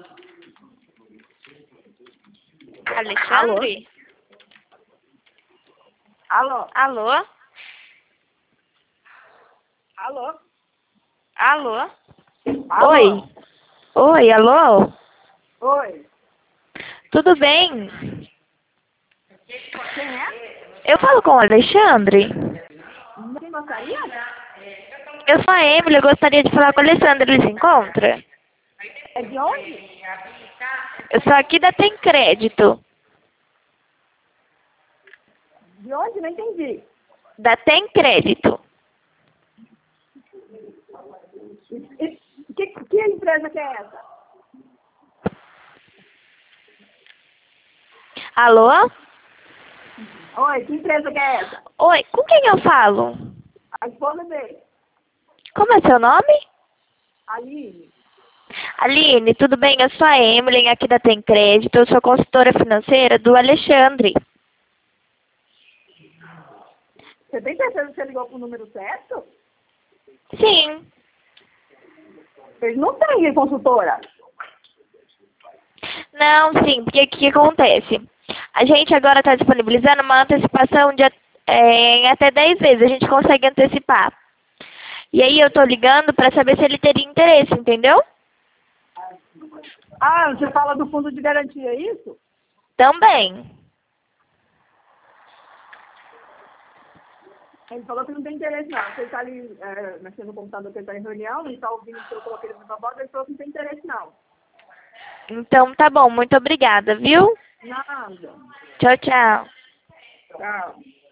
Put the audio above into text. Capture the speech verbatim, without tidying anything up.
Alexandre? Alô? Alô? Alô? Alô? Alô? Oi? Oi, alô? Oi. Tudo bem? Quem é? Eu falo com o Alexandre? Quem gostaria? Eu sou a Emily, eu gostaria de falar com o Alexandre, ele se encontra? É de onde? Eu sou aqui da Tem Crédito. De onde? Não entendi. Da Tem Crédito. E- Que, que empresa que é essa? Alô? Oi, que empresa que é essa? Oi, com quem eu falo? A esposa dele. Como é seu nome? Aline. Aline, tudo bem? Eu sou a Emily, aqui da Tem Crédito. Eu sou consultora financeira do Alexandre. Você tem certeza que você ligou pro número certo? Sim. Eles não têm consultora. Não, sim, porque o que acontece? A gente agora está disponibilizando uma antecipação de at- é, em até dez vezes. A gente consegue antecipar. E aí eu tô ligando para saber se ele teria interesse, entendeu? Ah, você fala do fundo de garantia, é isso? Também. Ele falou que não tem interesse, não. Você está ali é, mexendo no computador, que ele está em reunião, não está ouvindo que eu coloquei ele na voz, ele falou que não tem interesse, não. Então tá bom, muito obrigada, viu? Nada. Tchau, tchau. Tchau.